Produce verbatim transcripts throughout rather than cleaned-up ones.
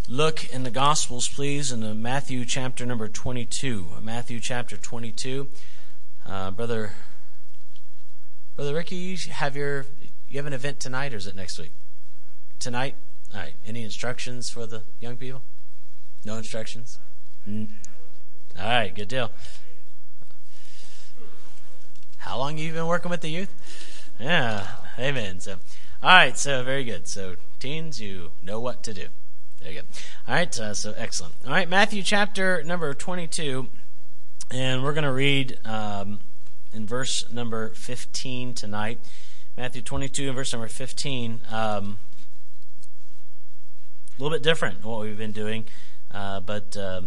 look in the Gospels, please, in the Matthew chapter number twenty-two. Matthew chapter twenty-two. Uh, brother, brother Ricky, you have your you have an event tonight, or is it next week? Tonight. All right. Any instructions for the young people? No instructions. All right. Good deal. How long have you been working with the youth? Yeah. Amen. So, all right. So very good. So teens, you know what to do. There you go. All right, uh, so excellent. All right, Matthew chapter number twenty-two, and we're going to read um, in verse number fifteen tonight. Matthew twenty-two and verse number fifteen. Um, a little bit different than what we've been doing, uh, but uh,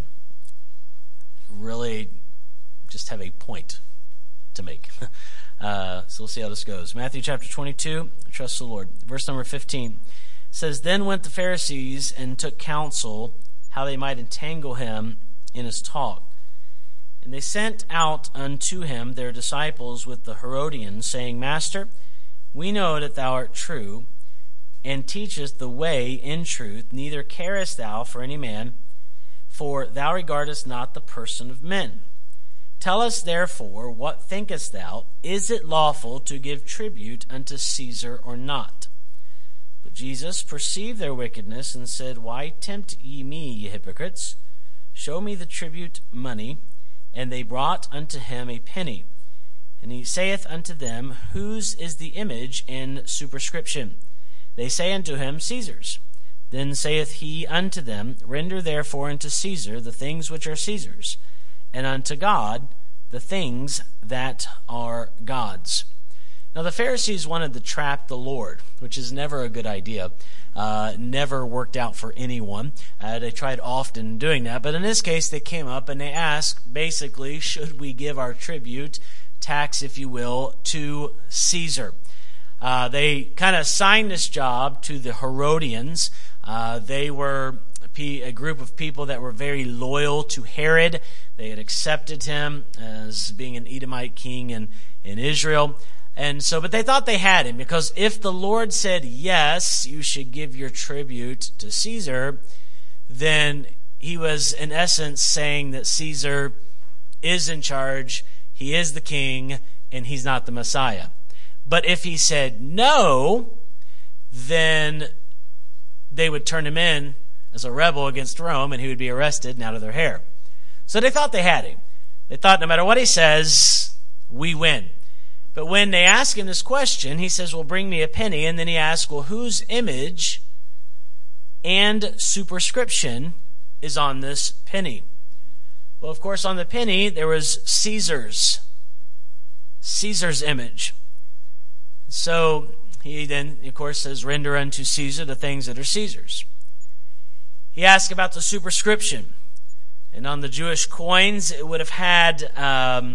really just have a point to make. uh, so we'll see how this goes. Matthew chapter twenty-two, trust the Lord. Verse number fifteen. Says, Then went the Pharisees and took counsel how they might entangle him in his talk. And they sent out unto him their disciples with the Herodians, saying, Master, we know that thou art true, and teachest the way in truth, neither carest thou for any man, for thou regardest not the person of men. Tell us therefore, what thinkest thou? Is it lawful to give tribute unto Caesar or not? But Jesus perceived their wickedness, and said, Why tempt ye me, ye hypocrites? Show me the tribute money. And they brought unto him a penny. And he saith unto them, Whose is the image and superscription? They say unto him, Caesar's. Then saith he unto them, Render therefore unto Caesar the things which are Caesar's, and unto God the things that are God's. Now, the Pharisees wanted to trap the Lord, which is never a good idea. Uh, never worked out for anyone. Uh, they tried often doing that. But in this case, they came up and they asked, basically, should we give our tribute, tax, if you will, to Caesar? Uh, they kind of assigned this job to the Herodians. Uh, they were a group of people that were very loyal to Herod. They had accepted him as being an Edomite king in, in Israel. And so, but they thought they had him, because if the Lord said, yes, you should give your tribute to Caesar, then he was in essence saying that Caesar is in charge, he is the king, and he's not the Messiah. But if he said no, then they would turn him in as a rebel against Rome, and he would be arrested and out of their hair. So they thought they had him. They thought no matter what he says, we win. But when they ask him this question, he says, well, bring me a penny. And then he asks, well, whose image and superscription is on this penny? Well, of course, on the penny, there was Caesar's. Caesar's image. So he then, of course, says, render unto Caesar the things that are Caesar's. He asked about the superscription. And on the Jewish coins, it would have had Um,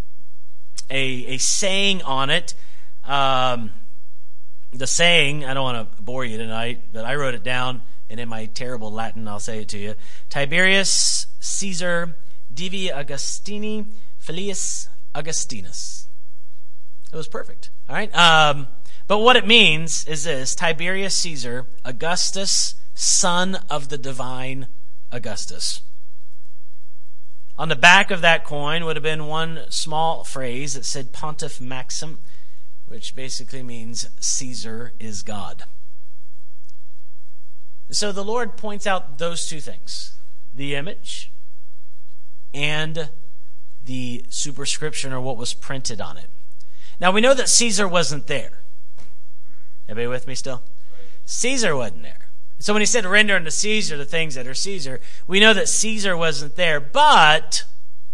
A, a saying on it. Um, the saying, I don't want to bore you tonight, but I wrote it down, and in my terrible Latin, I'll say it to you. Tiberius Caesar Divi Augustini Filius Augustinus. It was perfect. All right. Um, but what it means is this: Tiberius Caesar Augustus, son of the divine Augustus. On the back of that coin would have been one small phrase that said Pontiff Maxim, which basically means Caesar is God. So the Lord points out those two things: the image and the superscription, or what was printed on it. Now we know that Caesar wasn't there. Everybody with me still? Caesar wasn't there. So when he said render unto Caesar the things that are Caesar, we know that Caesar wasn't there, but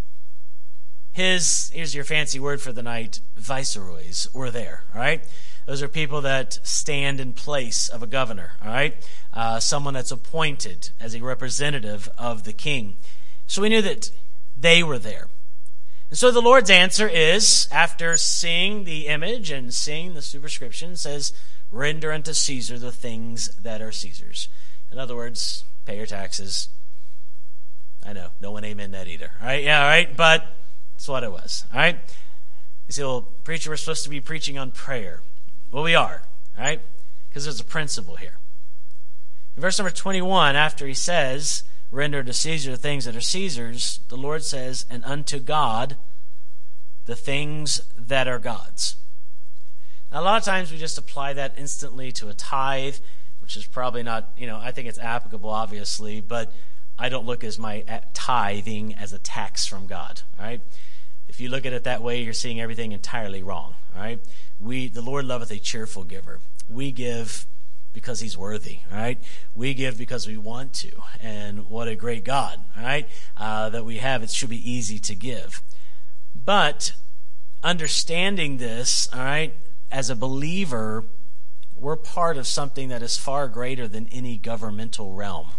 his, here's your fancy word for the night, viceroys were there, all right? Those are people that stand in place of a governor, all right? Uh, someone that's appointed as a representative of the king. So we knew that they were there. And so the Lord's answer is, after seeing the image and seeing the superscription, says, render unto Caesar the things that are Caesar's. In other words, pay your taxes. I know, no one amen that either. All right, yeah, all right, but that's what it was. All right? You say, well, preacher, we're supposed to be preaching on prayer. Well, we are, all right? Because there's a principle here. In verse number twenty-one, after he says, render to Caesar the things that are Caesar's, the Lord says, and unto God the things that are God's. Now, a lot of times we just apply that instantly to a tithe, which is probably not, you know, I think it's applicable, obviously, but I don't look as my tithing as a tax from God, all right? If you look at it that way, you're seeing everything entirely wrong, all right? We, the Lord loveth a cheerful giver. We give because he's worthy, all right? We give because we want to, and what a great God, all right, uh, that we have. It should be easy to give. But understanding this, all right, as a believer, we're part of something that is far greater than any governmental realm.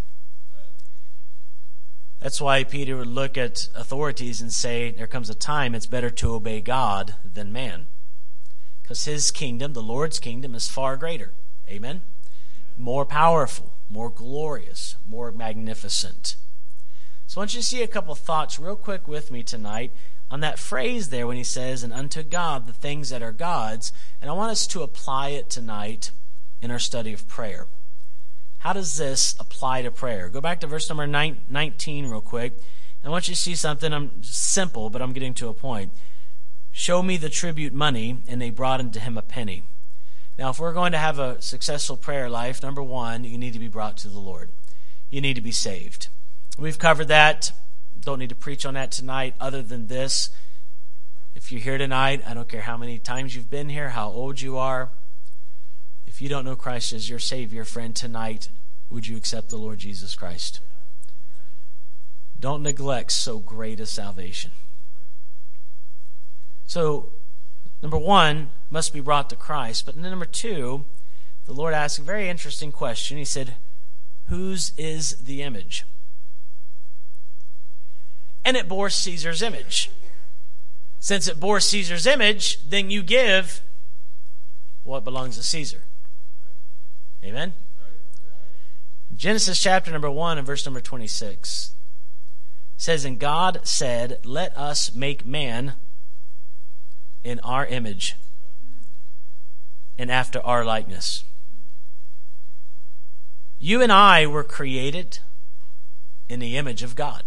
That's why Peter would look at authorities and say, there comes a time it's better to obey God than man. Because his kingdom, the Lord's kingdom, is far greater. Amen? More powerful, more glorious, more magnificent. So I want you to see a couple thoughts real quick with me tonight on that phrase there when he says, and unto God the things that are God's. And I want us to apply it tonight in our study of prayer. How does this apply to prayer? Go back to verse number nineteen real quick. And I want you to see something. I'm simple, but I'm getting to a point. Show me the tribute money, and they brought unto him a penny. Now, if we're going to have a successful prayer life, number one, you need to be brought to the Lord. You need to be saved. We've covered that. Don't need to preach on that tonight other than this. If you're here tonight, I don't care how many times you've been here, how old you are. If you don't know Christ as your Savior, friend, tonight, would you accept the Lord Jesus Christ? Don't neglect so great a salvation. So, number one, must be brought to Christ. But then number two, the Lord asked a very interesting question. He said, whose is the image? And it bore Caesar's image. Since it bore Caesar's image, then you give what belongs to Caesar. Amen? Genesis chapter number one and verse number twenty-six says, and God said, let us make man in our image and after our likeness. You and I were created in the image of God.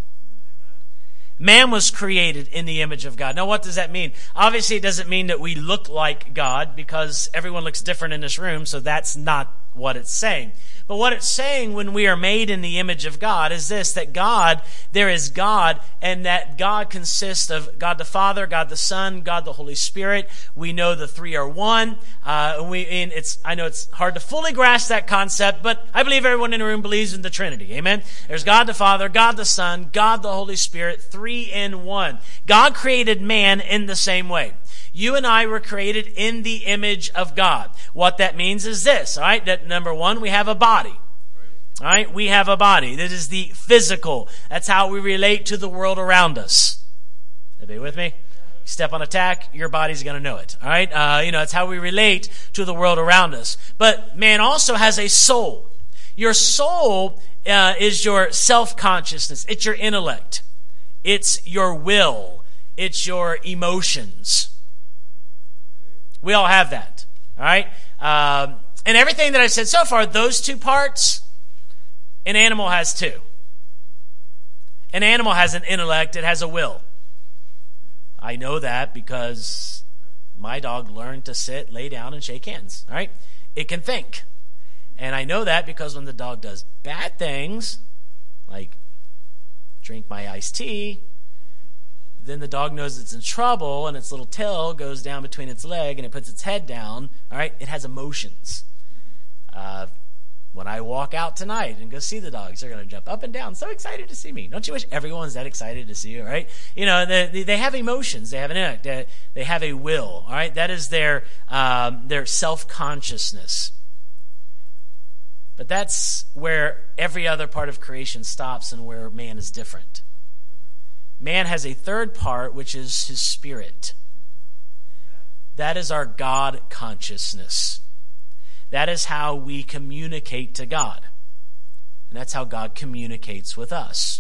Man was created in the image of God. Now, what does that mean? Obviously, it doesn't mean that we look like God, because everyone looks different in this room, so that's not what it's saying. But what it's saying when we are made in the image of God is this, that God, there is God, and that God consists of God the Father, God the Son, God the Holy Spirit. We know the three are one. Uh, we, and it's, I know it's hard to fully grasp that concept, but I believe everyone in the room believes in the Trinity. Amen? There's God the Father, God the Son, God the Holy Spirit, three in one. God created man in the same way. You and I were created in the image of God. What that means is this, all right? That number one, we have a body. All right? We have a body. That is the physical. That's how we relate to the world around us. Everybody with me? You step on a tack, your body's going to know it. All right? Uh, you know, it's how we relate to the world around us. But man also has a soul. Your soul uh, is your self-consciousness. It's your intellect. It's your will. It's your emotions. We all have that, all right? Um, and everything that I've said so far, those two parts, an animal has two. An animal has an intellect, it has a will. I know that because my dog learned to sit, lay down, and shake hands, all right? It can think. And I know that because when the dog does bad things, like drink my iced tea, then the dog knows it's in trouble, and its little tail goes down between its leg, and it puts its head down. All right, it has emotions. Uh, when I walk out tonight and go see the dogs, they're going to jump up and down, so excited to see me. Don't you wish everyone's that excited to see you? Right? You know, they, they have emotions. They have an intellect. They, they have a will. All right, that is their um, their self-consciousness. But that's where every other part of creation stops, and where man is different. Man has a third part, which is his spirit. That is our God consciousness. That is how we communicate to God. And that's how God communicates with us.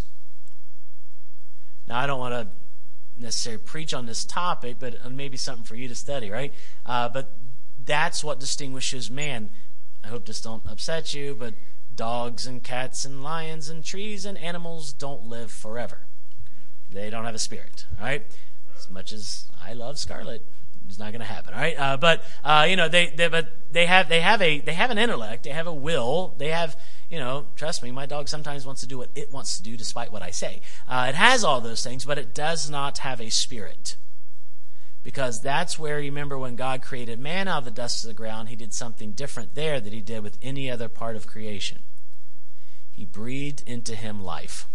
Now, I don't want to necessarily preach on this topic, but maybe something for you to study, right? Uh, but that's what distinguishes man. I hope this don't upset you, but dogs and cats and lions and trees and animals don't live forever. They don't have a spirit, all right? As much as I love Scarlett, it's not going to happen, all right? Uh, but uh, you know, they, they but they have they have a they have an intellect, they have a will, they have, you know, trust me, my dog sometimes wants to do what it wants to do despite what I say. Uh, it has all those things, but it does not have a spirit. Because that's where, you remember when God created man out of the dust of the ground, he did something different there than he did with any other part of creation. He breathed into him life.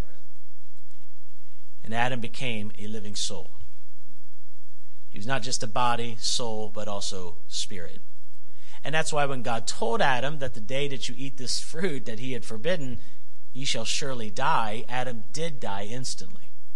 And Adam became a living soul. He was not just a body, soul, but also spirit. And that's why when God told Adam that the day that you eat this fruit that he had forbidden, ye shall surely die, Adam did die instantly.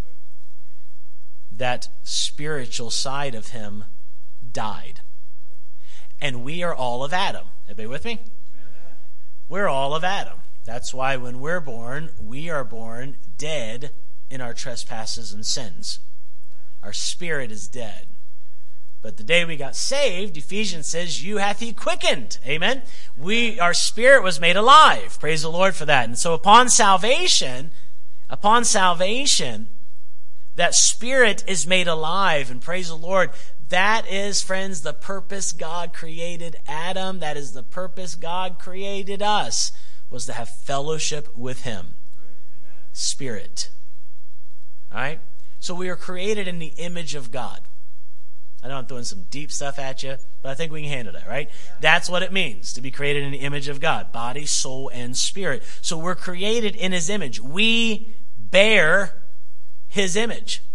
That spiritual side of him died. And we are all of Adam. Everybody with me? We're all of Adam. That's why when we're born, we are born dead in our trespasses and sins. Our spirit is dead. But the day we got saved, Ephesians says, you hath he quickened. Amen? We, our spirit was made alive. Praise the Lord for that. And so upon salvation, upon salvation, that spirit is made alive, and praise the Lord. That is, friends, the purpose God created Adam. That is the purpose God created us, was to have fellowship with him. Spirit. All right? So we are created in the image of God. I know I'm throwing some deep stuff at you, but I think we can handle that, right? That's what it means to be created in the image of God. Body, soul, and spirit. So we're created in his image. We bear his image.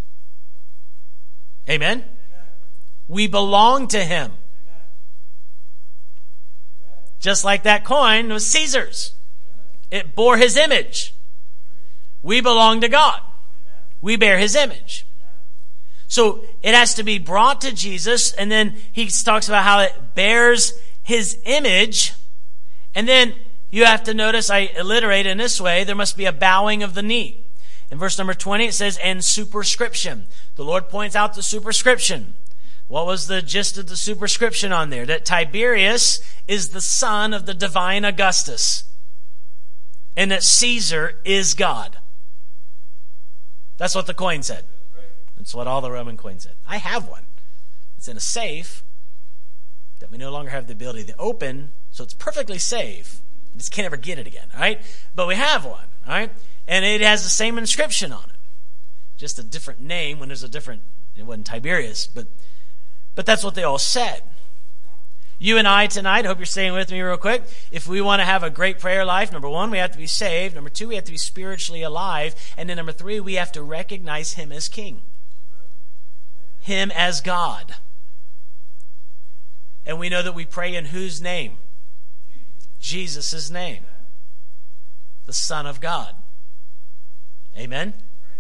Amen? We belong to him. Just like that coin was Caesar's. It bore his image. We belong to God. We bear his image. So it has to be brought to Jesus, and then he talks about how it bears his image. And then you have to notice, I alliterate in this way, there must be a bowing of the knee. In verse number twenty, it says, and superscription. The Lord points out the superscription. What was the gist of the superscription on there? That Tiberius is the son of the divine Augustus. And that Caesar is God. That's what the coin said. That's what all the Roman coins said. I have one. It's in a safe that we no longer have the ability to open, so it's perfectly safe. You just can't ever get it again, all right? But we have one, all right? And it has the same inscription on it. Just a different name when there's a different, it wasn't Tiberius, but but that's what they all said. You and I tonight, I hope you're staying with me real quick. If we want to have a great prayer life, number one, we have to be saved. Number two, we have to be spiritually alive. And then number three, we have to recognize him as king. Him as God. And we know that we pray in whose name? Jesus' name. The Son of God. Amen?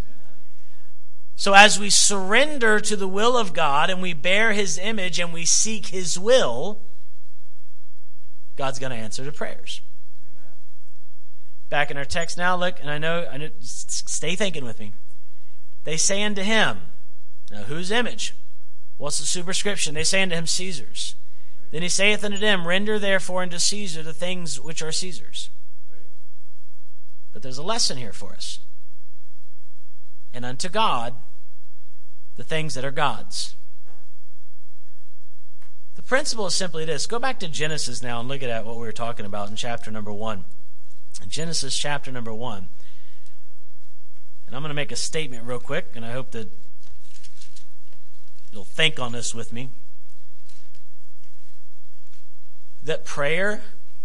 So as we surrender to the will of God and we bear his image and we seek his will, God's going to answer the prayers. Back in our text now, look, and I know, I know, stay thinking with me. They say unto him, now whose image? What's the superscription? They say unto him, Caesar's. Then he saith unto them, render therefore unto Caesar the things which are Caesar's. But there's a lesson here for us. And unto God, the things that are God's. The principle is simply this. Go back to Genesis now and look at what we were talking about in chapter number one. In Genesis chapter number one. And I'm going to make a statement real quick, and I hope that you'll think on this with me. That prayer,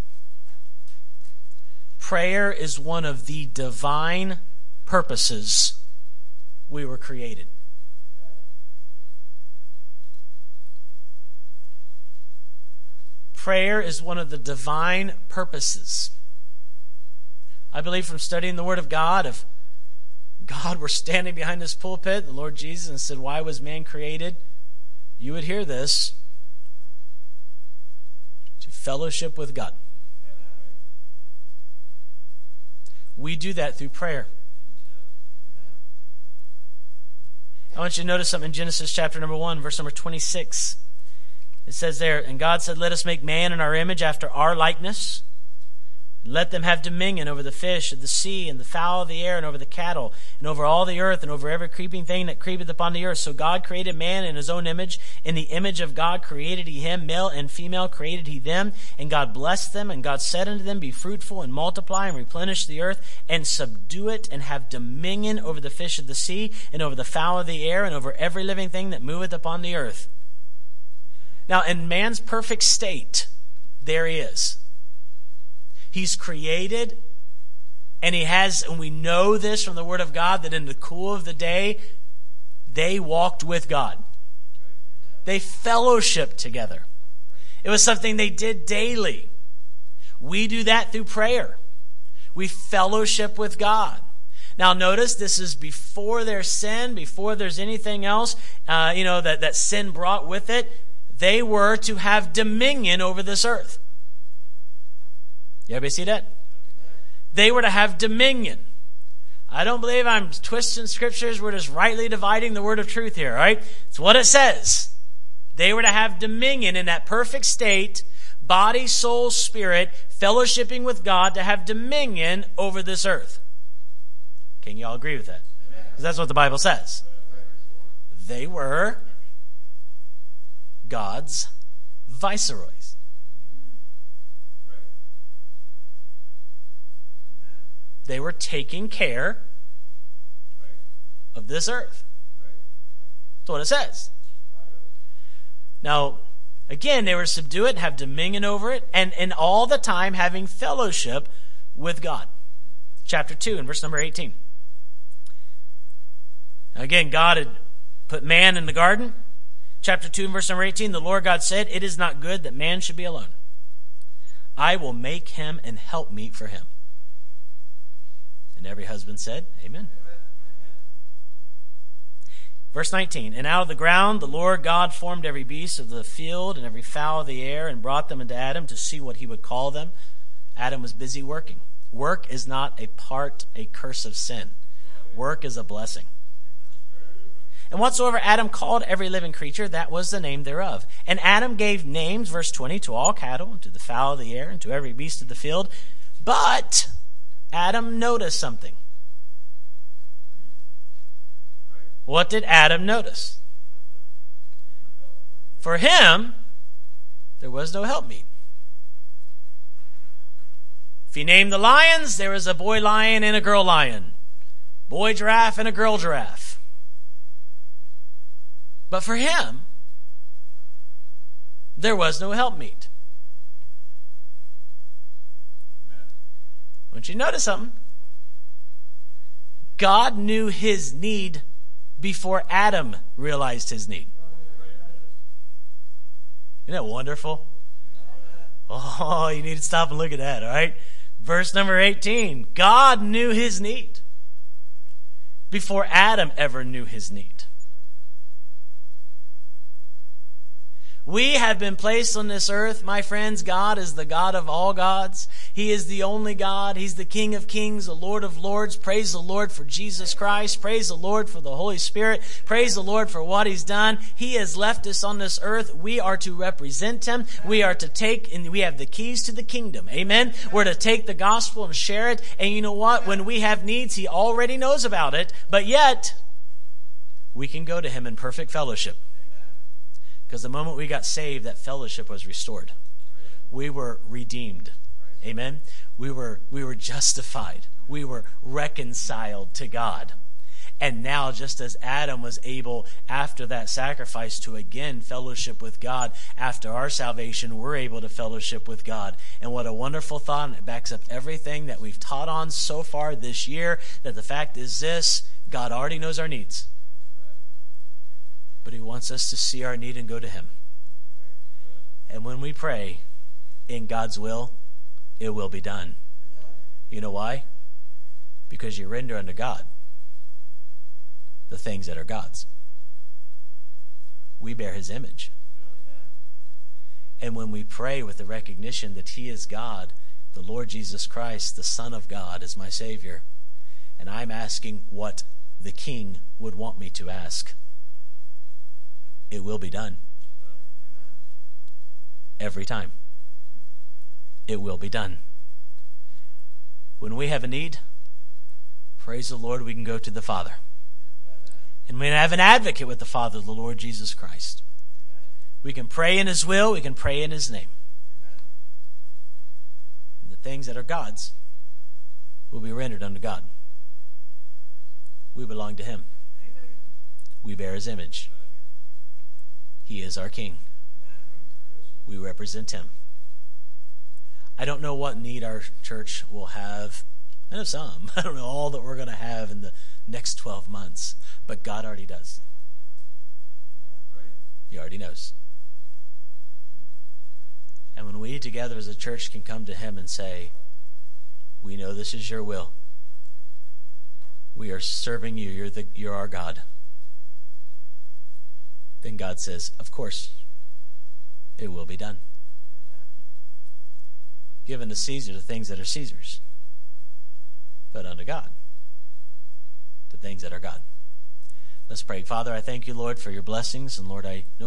prayer is one of the divine purposes we were created. Prayer is one of the divine purposes. I believe from studying the Word of God, if God were standing behind this pulpit, the Lord Jesus, and said, why was man created? You would hear this. To fellowship with God. We do that through prayer. I want you to notice something in Genesis chapter number one, verse number twenty-six. It says there, and God said, let us make man in our image after our likeness. Let them have dominion over the fish of the sea and the fowl of the air and over the cattle and over all the earth and over every creeping thing that creepeth upon the earth. So God created man in his own image. In the image of God created he him, male and female created he them. And God blessed them, and God said unto them, Be fruitful and multiply and replenish the earth and subdue it and have dominion over the fish of the sea and over the fowl of the air and over every living thing that moveth upon the earth. Now, in man's perfect state, there he is. He's created, and he has, and we know this from the Word of God, that in the cool of the day, they walked with God. They fellowshiped together. It was something they did daily. We do that through prayer. We fellowship with God. Now notice, this is before their sin, before there's anything else, uh, you know, that, that sin brought with it. They were to have dominion over this earth. You everybody see that? They were to have dominion. I don't believe I'm twisting scriptures. We're just rightly dividing the word of truth here, all right? It's what it says. They were to have dominion in that perfect state, body, soul, spirit, fellowshipping with God, to have dominion over this earth. Can you all agree with that? Because that's what the Bible says. They were God's viceroys. They were taking care of this earth. That's what it says. Now, again, they were to subdue it and have dominion over it, and, and all the time having fellowship with God. Chapter two and verse number eighteen. Again, God had put man in the garden. Chapter two and verse number eighteen, the Lord God said, It is not good that man should be alone. I will make him an helpmeet for him. And every husband said, Amen. Amen. Verse nineteen, And out of the ground the Lord God formed every beast of the field and every fowl of the air and brought them unto Adam to see what he would call them. Adam was busy working. Work is not a part, a curse of sin. Work is a blessing. And whatsoever Adam called every living creature, that was the name thereof. And Adam gave names, verse twenty, to all cattle, and to the fowl of the air, and to every beast of the field. But Adam noticed something. What did Adam notice? For him, there was no helpmeet. If you name the lions, there was a boy lion and a girl lion. Boy giraffe and a girl giraffe. But for him, there was no helpmeet. I want you to notice something. God knew his need before Adam realized his need. Isn't that wonderful? Oh, you need to stop and look at that, all right? Verse number eighteen. God knew his need before Adam ever knew his need. We have been placed on this earth, my friends. God is the God of all gods. He is the only God. He's the King of kings, the Lord of lords. Praise the Lord for Jesus Christ. Praise the Lord for the Holy Spirit. Praise the Lord for what he's done. He has left us on this earth. We are to represent him. We are to take, and we have the keys to the kingdom. Amen. We're to take the gospel and share it. And you know what? When we have needs, he already knows about it. But yet, we can go to him in perfect fellowship. Because the moment we got saved, that fellowship was restored. We were redeemed. Amen. We were we were justified. We were reconciled to God. And now, just as Adam was able, after that sacrifice, to again fellowship with God, after our salvation, we're able to fellowship with God. And what a wonderful thought, and it backs up everything that we've taught on so far this year, that the fact is this: God already knows our needs. But he wants us to see our need and go to him. And when we pray in God's will, it will be done. You know why? Because you render unto God the things that are God's. We bear his image. And when we pray with the recognition that he is God, the Lord Jesus Christ, the Son of God, is my Savior, and I'm asking what the King would want me to ask, it will be done. Every time. It will be done. when we have a need, praise the Lord, we can go to the Father. And we have an advocate with the Father, the Lord Jesus Christ. We can pray in his will, we can pray in his name. And the things that are God's will be rendered unto God. We belong to him. We bear his image. He is our King. We represent him. I don't know what need our church will have. I know some. I don't know all that we're going to have in the next twelve months. But God already does. He already knows. And when we together as a church can come to him and say, we know this is your will. We are serving you. You're the, you're our God. Then God says, of course, it will be done. Given to Caesar the things that are Caesar's, but unto God the things that are God. Let's pray. Father, I thank you, Lord, for your blessings. And Lord, I know